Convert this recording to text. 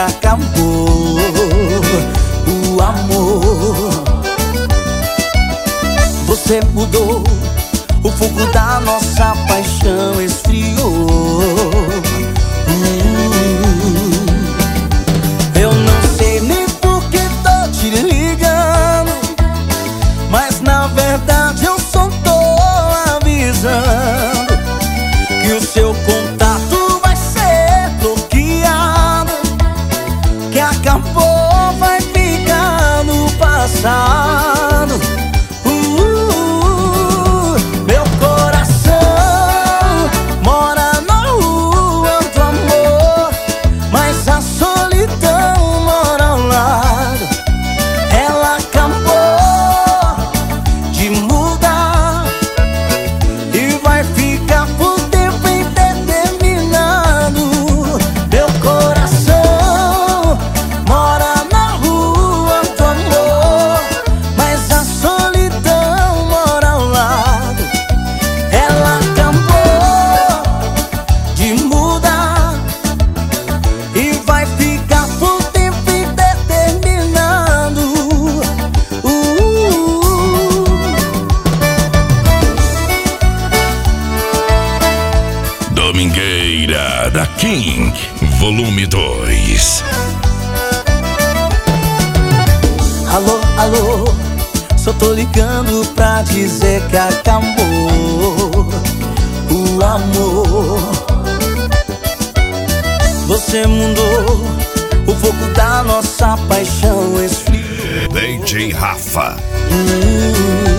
acabou o amor. Você mudou, o fogo da nossa paixão esfriou. Eu não sei nem por que tô te ligando, mas na verdade eu só tô avisando que o seu contato vai ser bloqueado, que acabou, vai ficar no passado. Meu coração mora na rua do amor, mas a solidão mora ao lado. Ela acabou de mudar e vai ficar por tempo indeterminado. Meu coração mora na rua do amor, mas a solidão mora ao lado. Ela acabou de mudar e vai ficar por tempo indeterminado. Domingueira da King, volume 2. Alô, alô, só tô ligando pra dizer que acabou o amor. Você mudou, o fogo da nossa paixão esfriou. DJ Rafa.